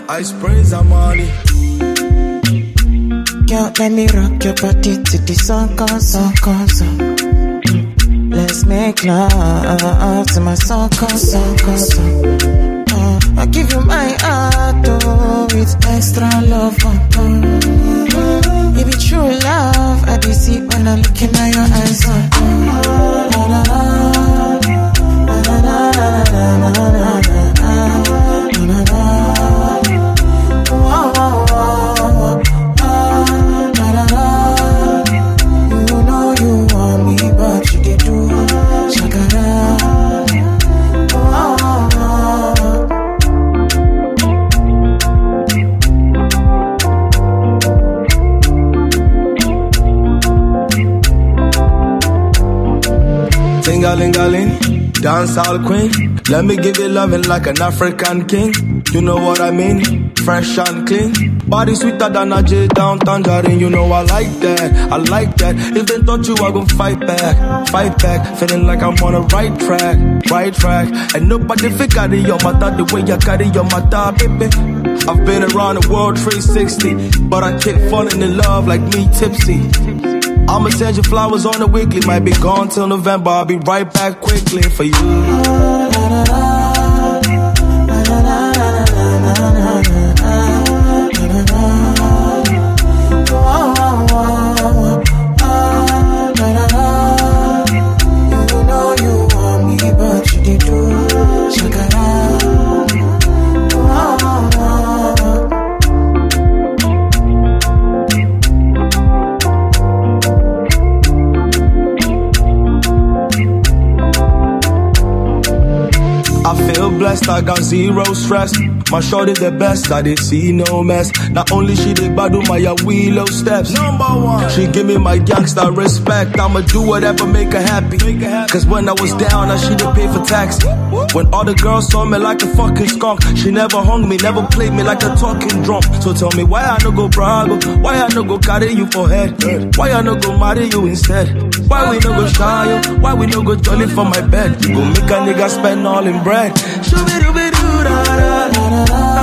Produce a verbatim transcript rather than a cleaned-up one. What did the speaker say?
I sprays Armani. Girl, let me rock your body to the song, song, song. Let's make love to my song, song, song. Uh, I give you my heart, oh, with extra love, oh, oh. It be true love, I be see when I look in your eyes, oh, oh. La, la, la. La, la, la, la, la, la, la, la, la. Oh, oh, oh, oh. La, la, la. You know you want me, but you did do shakara. Oh, oh, oh. Ting-a-ling-a-ling, dancehall queen. Let me give you loving like an African king. You know what I mean? Fresh and clean. Body sweeter than a J down tangerine. You know I like that, I like that. If they touch you, I gon' fight back, fight back. Feeling like I'm on the right track, right track. And nobody fit carry your matter the way you carry your matter, baby. I've been around the world three sixty, but I keep falling in love like me tipsy. I'ma send you flowers on the weekly. Might be gone till November. I'll be right back quickly for you. You know you want me, but you did do shakara. I feel blessed, I got zero stress. My shorty the best, I did see no mess. Not only she did badu my willow steps. Number one, she give me my gangsta respect. I'ma do whatever make her happy. Cause when I was down, I she did pay for taxi. When all the girls saw me like a fucking skunk, she never hung me, never played me like a talking drum. So tell me why I no go bravo, why I no go carry you for head, why I no go marry you instead, why we no go shy you, why we no go jolly for my bed. You go make a nigga spend all in bread. Shoo-be-doo-be-doo-da-da-da-da-da.